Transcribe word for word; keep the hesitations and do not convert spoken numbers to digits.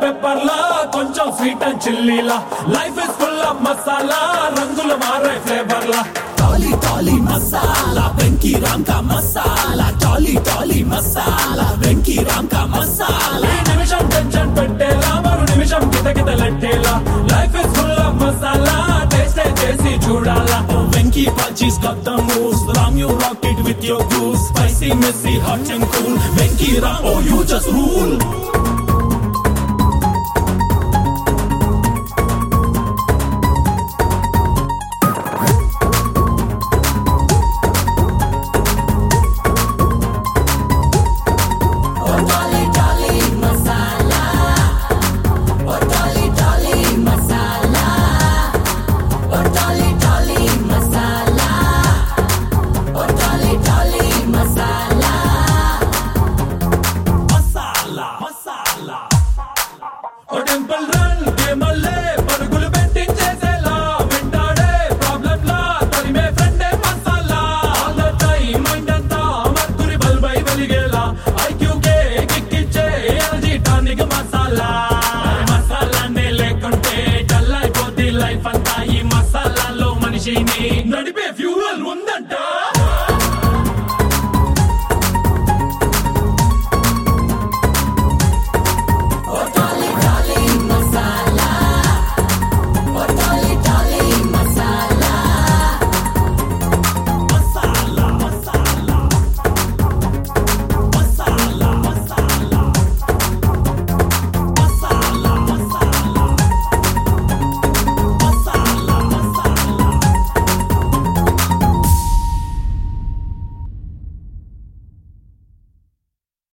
pepper లా కొంచెం sweet and చిల్లీలా life is full of masala రంగులు మారే ఫ్లేవర్ లా టాలీ టాలీ మసాలా వెంకీ రామ్ కా మసాలా టాలీ టాలీ మసాలా వెంకీ రామ్ కా మసాలా ఈ నిమిషం టెన్షన్ పెట్టేలా మరో నిమిషం కితకితలెట్టేలా life is full of masala taste చేసి చూడాలా Venky పల్చీస్ got the moves Ram you rock it with your grooves spicy messy hot and cool Venky Ram oh you just rule Temple